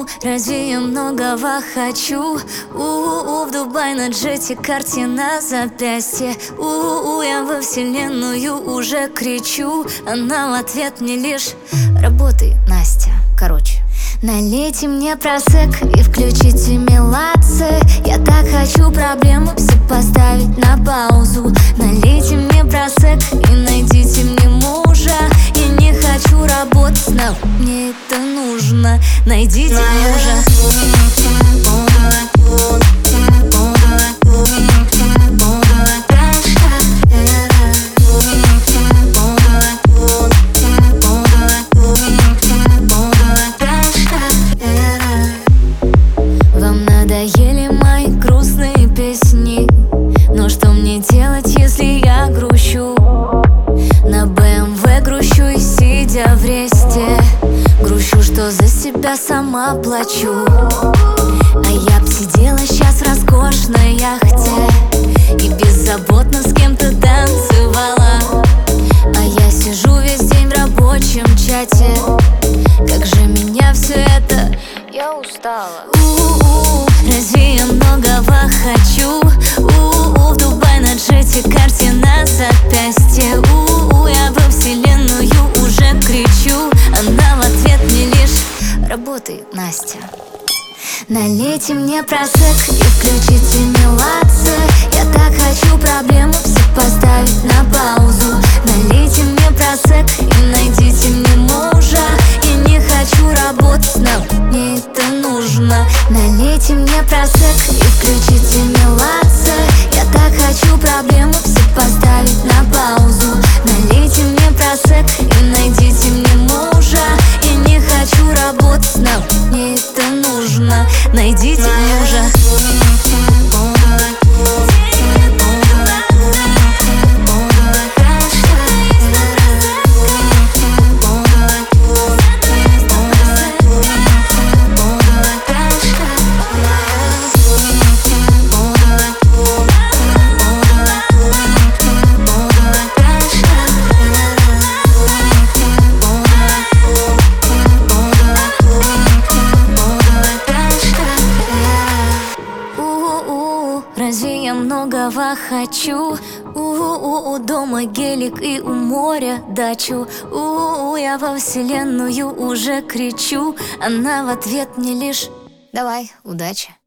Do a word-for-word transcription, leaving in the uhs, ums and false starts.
У-у-у, разве я многого хочу? У-у-у, в Дубай на джете, карте на запястье. У-у-у, я во вселенную уже кричу. Она в ответ мне лишь: работай, Настя. Короче, налейте мне просек и включите меладзе. Я так хочу проблемы все поставить на паузу. Налейте мне просек и найдите мне мужа. Я не хочу работать, но мне это нужно. Найдите мужа. Надоели мои грустные песни, но что мне делать, если я грущу? На бэ эм вэ грущу и сидя в ресте. Грущу, что за себя сама плачу. А я б сидела сейчас в роскошной яхте и беззаботно с кем-то танцевала. А я сижу весь день в рабочем чате. Как же меня все это... Я устала. У-у-у, разве я многого хочу? У-у-у, в Дубай на джете, карте на запястье. У-у-у, я во вселенную уже кричу. Она в ответ мне лишь: работай, Настя. Налейте мне просек и включите меладзе. Я так хочу проблемы все поставить на паузу. Налейте мне просек и найдите мне мужа. Я не хочу работать, но мне это нужно. Налейте мне просек и включите меладзе. Я так хочу проблемы все поставить на паузу. Налейте мне просек и найдите мне мужа. Я не хочу работать, но мне это нужно. Найдите мужа. Разве я многого хочу? У-у-у, дома гелик и у моря дачу. У-у-у, я во вселенную уже кричу. Она в ответ мне лишь: давай, удачи.